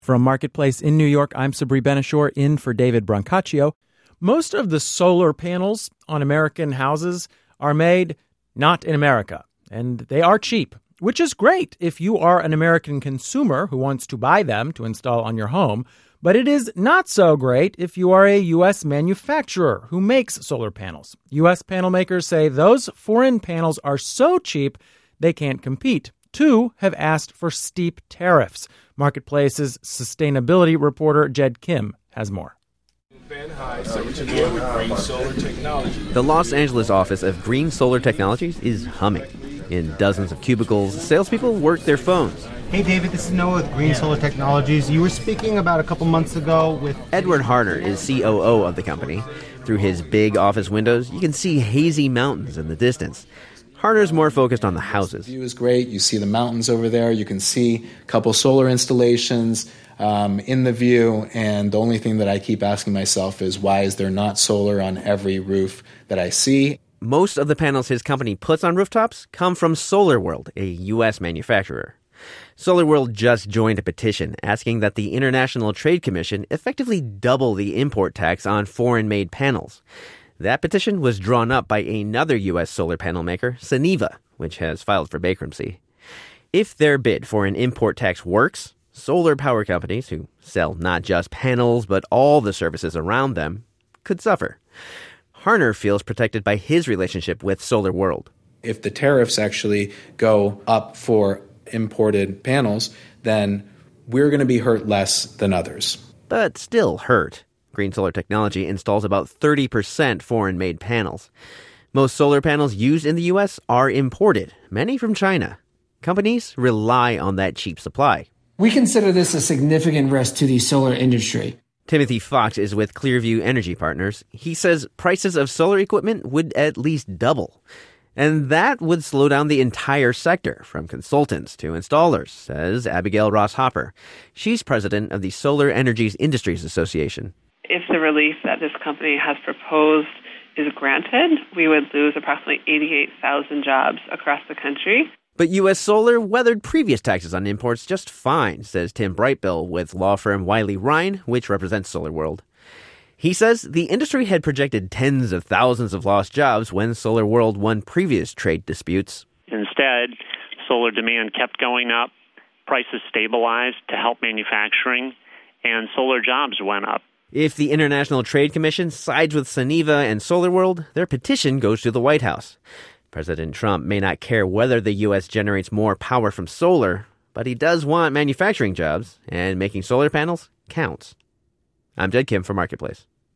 From Marketplace in New York, I'm Sabri Ben-Achour in for David Brancaccio. Most of the solar panels on American houses are made not in America, and they are cheap, which is great if you are an American consumer who wants to buy them to install on your home. But it is not so great if you are a U.S. manufacturer who makes solar panels. U.S. panel makers say those foreign panels are so cheap they can't compete. Two have asked for steep tariffs. Marketplace's sustainability reporter Jed Kim has more. The Los Angeles office of Green Solar Technologies is humming. In dozens of cubicles, salespeople work their phones. Hey, David, this is Noah with Green Solar Technologies. You were speaking about a couple months ago with... Edward Harner is COO of the company. Through his big office windows, you can see hazy mountains in the distance. Harner's more focused on the houses. The view is great. You see the mountains over there. You can see a couple solar installations in the view. And the only thing that I keep asking myself is, why is there not solar on every roof that I see? Most of the panels his company puts on rooftops come from SolarWorld, a U.S. manufacturer. SolarWorld just joined a petition asking that the International Trade Commission effectively double the import tax on foreign-made panels. That petition was drawn up by another U.S. solar panel maker, Suniva, which has filed for bankruptcy. If their bid for an import tax works, solar power companies, who sell not just panels but all the services around them, could suffer. Harner feels protected by his relationship with SolarWorld. If the tariffs actually go up for imported panels, then we're going to be hurt less than others. But still hurt. Green Solar Technology installs about 30% foreign-made panels. Most solar panels used in the U.S. are imported, many from China. Companies rely on that cheap supply. We consider this a significant risk to the solar industry. Timothy Fox is with Clearview Energy Partners. He says prices of solar equipment would at least double. And that would slow down the entire sector, from consultants to installers, says Abigail Ross Hopper. She's president of the Solar Energies Industries Association. If the relief that this company has proposed is granted, we would lose approximately 88,000 jobs across the country. But U.S. Solar weathered previous taxes on imports just fine, says Tim Brightbill with law firm Wiley Ryan, which represents SolarWorld. He says the industry had projected tens of thousands of lost jobs when SolarWorld won previous trade disputes. Instead, solar demand kept going up, prices stabilized to help manufacturing, and solar jobs went up. If the International Trade Commission sides with Suniva and SolarWorld, their petition goes to the White House. President Trump may not care whether the U.S. generates more power from solar, but he does want manufacturing jobs, and making solar panels counts. I'm Jed Kim for Marketplace.